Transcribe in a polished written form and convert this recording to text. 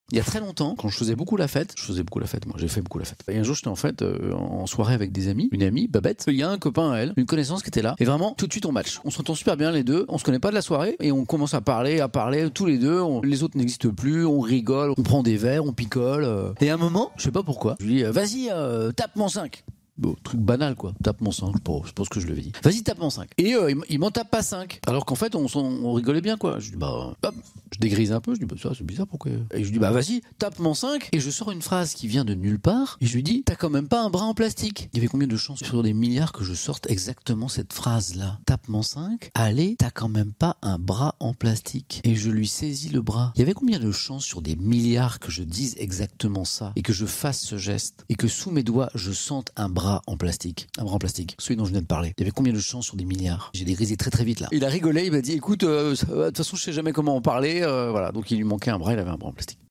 Il y a très longtemps, quand je faisais beaucoup la fête, moi, j'ai fait beaucoup la fête. Et un jour, j'étais en fait en soirée avec des amis, une amie, Babette. Il y a un copain à elle, une connaissance qui était là. Et vraiment, tout de suite, on match. On s'entend super bien les deux. On se connaît pas de la soirée et on commence à parler tous les deux. Les autres n'existent plus. On rigole, on prend des verres, on picole. Et à un moment, je sais pas pourquoi, je lui dis, vas-y, tape mon 5. Bon, truc banal quoi, tape mon 5, je pense que je l'avais dit. Vas-y, tape mon 5. Et il m'en tape pas 5. Alors qu'en fait, on rigolait bien quoi. Je dis hop, je dégrise un peu, je dis ça c'est bizarre pourquoi. Et je dis vas-y, tape mon 5. Et je sors une phrase qui vient de nulle part. Et je lui dis, t'as quand même pas un bras en plastique. Il y avait combien de chances sur des milliards que je sorte exactement cette phrase là. Tape mon 5. Allez, t'as quand même pas un bras en plastique. Et je lui saisis le bras. Il y avait combien de chances sur des milliards que je dise exactement ça et que je fasse ce geste et que sous mes doigts je sente un bras en plastique, celui dont je viens de parler. Il y avait combien de chances sur des milliards? J'ai dégrisé très très vite là. Il a rigolé, il m'a dit écoute, de toute façon je sais jamais comment en parler, voilà. Donc il lui manquait un bras, il avait un bras en plastique.